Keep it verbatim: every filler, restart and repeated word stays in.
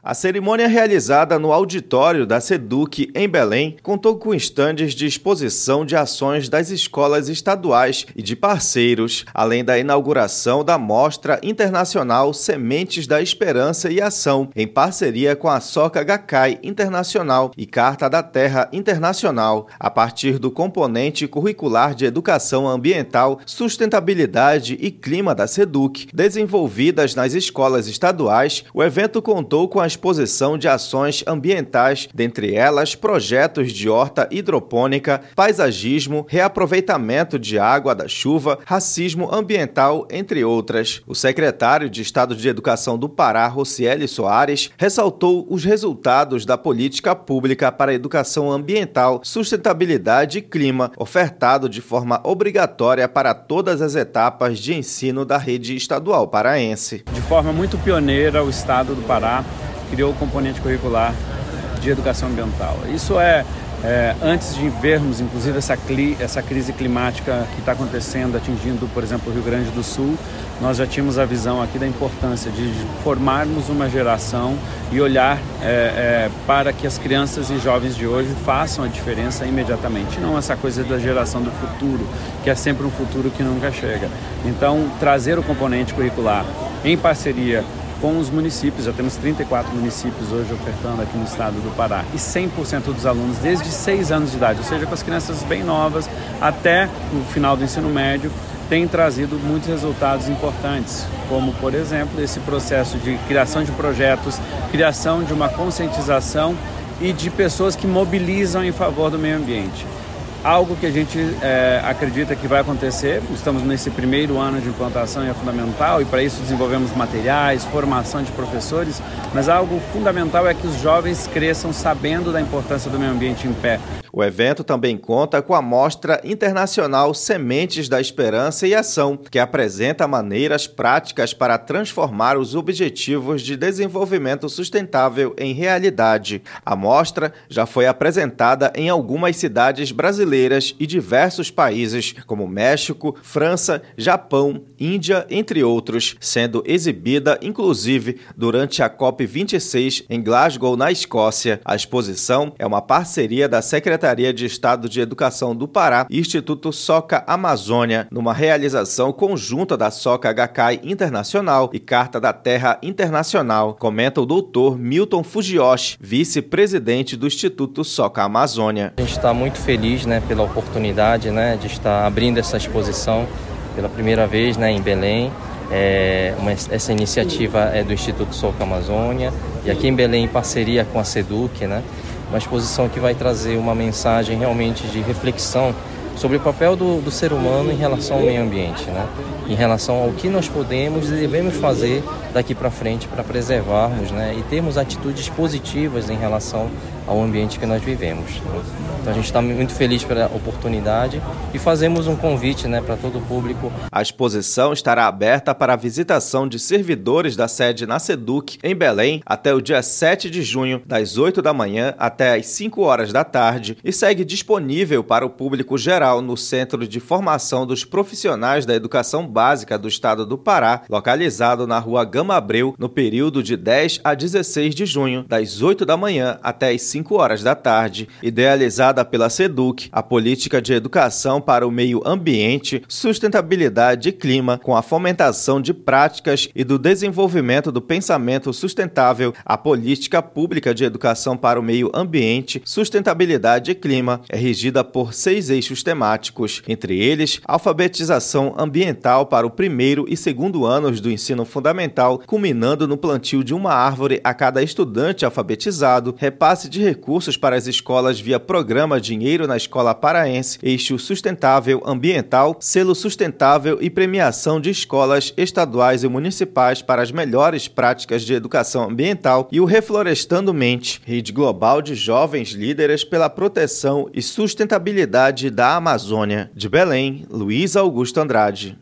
A cerimônia realizada no auditório da SEDUC, em Belém, contou com estandes de exposição de ações das escolas estaduais e de parceiros, além da inauguração da Mostra Internacional Sementes da Esperança e Ação, em parceria com a Soca Gakkai Internacional e Carta da Terra Internacional, a partir do componente curricular de Educação Ambiental, Sustentabilidade e Clima da SEDUC, desenvolvidas nas escolas estaduais. O evento contou com a exposição de ações ambientais, dentre elas projetos de horta hidropônica, paisagismo, reaproveitamento de água da chuva, racismo ambiental, entre outras. O secretário de Estado de Educação do Pará, Rocieli Soares, ressaltou os resultados da política pública para a educação ambiental, sustentabilidade e clima, ofertado de forma obrigatória para todas as etapas de ensino da rede estadual paraense. De forma muito pioneira, o Estado do Pará criou o componente curricular de educação ambiental. Isso é, é antes de vermos, inclusive, essa, cli, essa crise climática que está acontecendo, atingindo, por exemplo, o Rio Grande do Sul, nós já tínhamos a visão aqui da importância de formarmos uma geração e olhar é, é, para que as crianças e jovens de hoje façam a diferença imediatamente, não essa coisa da geração do futuro, que é sempre um futuro que nunca chega. Então, trazer o componente curricular em parceria com os municípios, já temos trinta e quatro municípios hoje ofertando aqui no estado do Pará, e cem por cento dos alunos desde seis anos de idade, ou seja, com as crianças bem novas até o final do ensino médio, tem trazido muitos resultados importantes, como, por exemplo, esse processo de criação de projetos, criação de uma conscientização e de pessoas que mobilizam em favor do meio ambiente. Algo que a gente é, acredita que vai acontecer, estamos nesse primeiro ano de implantação e é fundamental, e para isso desenvolvemos materiais, formação de professores, mas algo fundamental é que os jovens cresçam sabendo da importância do meio ambiente em pé. O evento também conta com a Mostra Internacional Sementes da Esperança e Ação, que apresenta maneiras práticas para transformar os Objetivos de Desenvolvimento Sustentável em realidade. A mostra já foi apresentada em algumas cidades brasileiras e diversos países, como México, França, Japão, Índia, entre outros, sendo exibida, inclusive, durante a COP vinte e seis em Glasgow, na Escócia. A exposição é uma parceria da Secretaria Secretaria de Estado de Educação do Pará e Instituto Soca Amazônia, numa realização conjunta da Soca Gakkai Internacional e Carta da Terra Internacional, comenta o doutor Milton Fujioshi, vice-presidente do Instituto Soca Amazônia. A gente está muito feliz, né, pela oportunidade, né, de estar abrindo essa exposição pela primeira vez, né, em Belém. É, uma, essa iniciativa é do Instituto Soca Amazônia e aqui em Belém em parceria com a SEDUC, né? Uma exposição que vai trazer uma mensagem realmente de reflexão sobre o papel do, do ser humano em relação ao meio ambiente, né? Em relação ao que nós podemos e devemos fazer daqui para frente para preservarmos, né? E termos atitudes positivas em relação ao ambiente que nós vivemos, né? Então a gente está muito feliz pela oportunidade e fazemos um convite, né, para todo o público. A exposição estará aberta para a visitação de servidores da sede na SEDUC, em Belém, até o dia sete de junho, das oito da manhã até as cinco horas da tarde, e segue disponível para o público geral no Centro de Formação dos Profissionais da Educação Básica do Estado do Pará, localizado na Rua Gama Abreu, no período de dez a dezesseis de junho, das oito da manhã até as cinco horas da tarde. Idealizada pela SEDUC, a política de educação para o meio ambiente, sustentabilidade e clima, com a fomentação de práticas e do desenvolvimento do pensamento sustentável, a política pública de educação para o meio ambiente, sustentabilidade e clima é regida por seis eixos temáticos, entre eles, alfabetização ambiental para o primeiro e segundo anos do ensino fundamental, culminando no plantio de uma árvore a cada estudante alfabetizado, repasse de recursos para as escolas via programa Dinheiro na Escola Paraense, eixo sustentável ambiental, selo sustentável e premiação de escolas estaduais e municipais para as melhores práticas de educação ambiental e o Reflorestando Mente, rede global de jovens líderes pela proteção e sustentabilidade da Amazônia. De Belém, Luiz Augusto Andrade.